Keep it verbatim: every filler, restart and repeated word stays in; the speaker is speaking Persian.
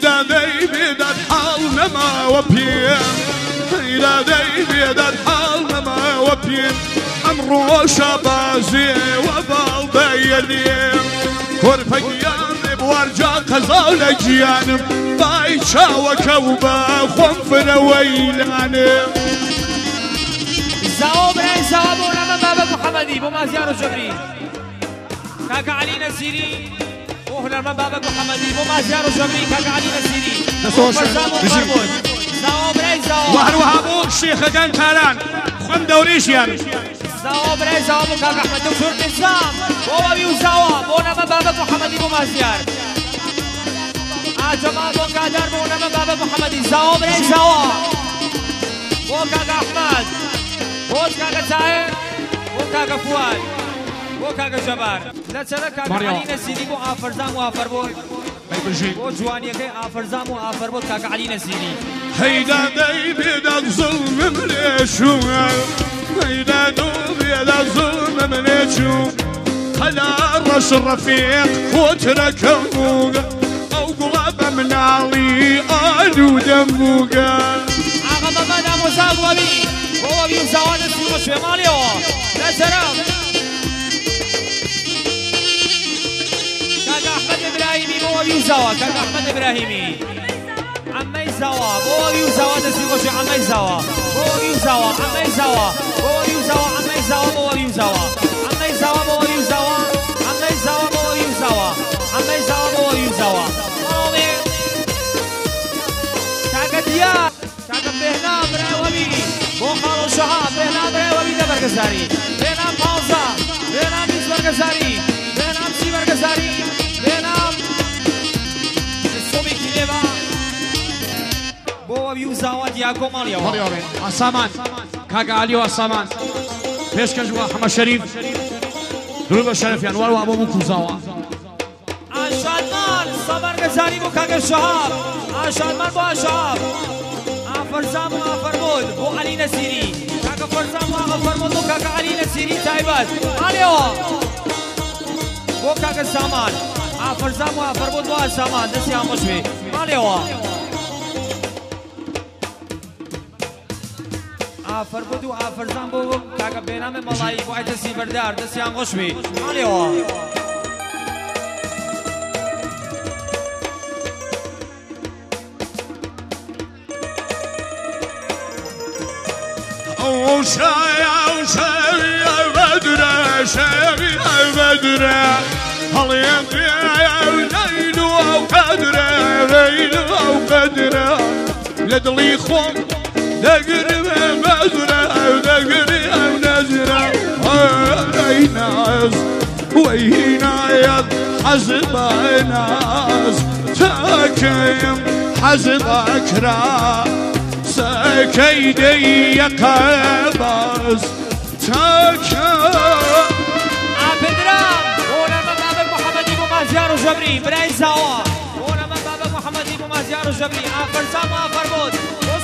هيدا ذي بيدت حالنا ما وبيم هيدا ذي بيدت حالنا ما وبيم أمرو شبازي وبالضي اليم ورفقيان بورجا قزال جيانم بايشا وكوبا خنفر ويلانم زواب رأي زواب ونما بابك محمدي بوما زيار الجبري كاكا علي نسيري وهنرما بابك محمدي بوما زيار الجبري كاكا علي نسيري وفرزام وفرمود زواب رأي زواب وهر وهابو الشيخ كان كالان خم دوريشيان زواب رأي زواب كاكا أحمد دكتور نظام وهو بيو زواب ونما بابك محمدي بوما زيار عجبا بوكادر ونما بابك محمدي زواب رأي زواب وكاكا أحمد وش كاكا تاهر وكاكا فواد وكاكا جبار لا ترى كاكا علي نسيري بو آفرزام وآفر بود بو جواني كي آفرزام وآفر بود كاكا علي نسيري هيدا داي بيدا ظلم مليشو هيدا دو بيدا ظلم مليشو خلا رش الرفيق وتركوك او قلب من علي آلو دموك عقب مدام وزاق وبي هو بيوزاوان السيمو شمالي هو لا سلام كاكا أحمد إبراهيمي هو بيوزاوا كاكا أحمد إبراهيمي عمي زوا هو بيوزاوا السيمو شمالي عمي زوا هو بيوزاوا عمي زوا هو بيوزاوا عمي زوا هو بيوزاوا عمي زوا هو بيوزاوا عمي زوا هو بيوزاوا عمي زوا هو بيوزاوا كاكا ديار كاكا بهنام راوبي بو خالو شهاب بهنام راوبي دبر قزاري بهنام حوزة بهنام بيزبر قزاري بهنام سيبر قزاري بهنام السومي كليبا بو بيوزاوا دياكو ماليو ماليو عسامان كاكا عليو عسامان بيش كجوا حما شريف دروب الشرف يعني والو ابو بوكوزاوا عشان مال صبر قزاري بو كاكا شهاب عشان مال بو شهاب فرزام وفرمود بو علي نسيري كاكا فرزام وفرمود بو كاكا علي نسيري تايبات عليو بو كاكا سامان فرزام وفرمود بو سامان دسي عمشوي عليو فرمود وفرزام بو كاكا بينام ملاي بو عيتسي بردار دسي عمشوي عليو وشايا وشايا بدرة شايا بدرة هل يا ليل وقدرة ليل وقدرة لدلي خوم دقر بدرة دقر نزرة وين ناس وين ناس حزب ناس تاكم حزب أكرا سكيدي يقبض تاكا عبدرام ونما بابك محمدي بمازيار وجبري براي زوا ونما بابك محمدي بمازيار وجبري عفر سام عفر بود